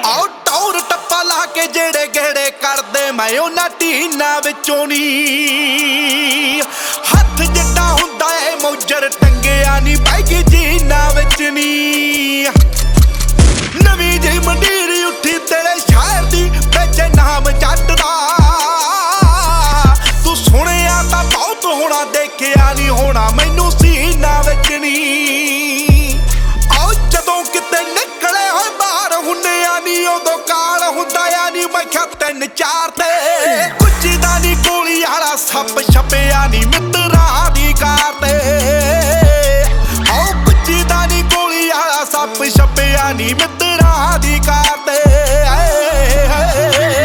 ਆਓ ਟੌਰ ਟੱਪਾ ਲਾ ਕੇ ਜਿਹੜੇ ਗੇੜੇ ਕਰਦੇ ਮੈਂ ਉਹਨਾਂ ਟੀਨਾਂ ਵਿੱਚੋਂ ਨੀ ਹੱਥ ਜਿੱਡਾ ਹੁੰਦਾ ਏ ਮੌਜਰ ਟੰਗਿਆ ਨੀ ਪੈਗੀ ਜੀਨਾਂ ਵਿੱਚ ਨੀ ਨਵੀਂ ਜਿਹੀ ਮੰਡੀਰ ਉੱਠੀ ਤੇਰੇ ਸ਼ਹਿਰ ਦੀ ਵਿੱਚ ਨਾਮ ਜੱਟ ਦਾ ਤੂੰ ਸੁਣਿਆ ਤਾਂ ਬਹੁਤ ਹੋਣਾ ਦੇਖਿਆ ਨੀ ਹੋਣਾ ਮੈਨੂੰ ਸੀਨਾਂ ਵਿੱਚ ਨੀ ਆਓ ਜਦੋਂ ਕਿਤੇ ਨਿਕਲੇ ਹੋਏ ਬਾਹਰ ਹੁੰਨੇ ਆ ਨੀ ਉਦੋਂ ਕਾਲ ਹੁੰਦਾ ਆ ਨੀ ਮੈਂ ਕਿਹਾ 3 4 ਤੇ ਕੁਝ ਦਾ ਨੀ ਗੋਲੀ ਵਾਲਾ ਸੱਪ ਛਪਿਆ ਨੀ ਮਿੱਤਰਾ